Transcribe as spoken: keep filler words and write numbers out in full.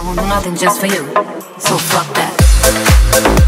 won't do nothing just for you. So fuck that.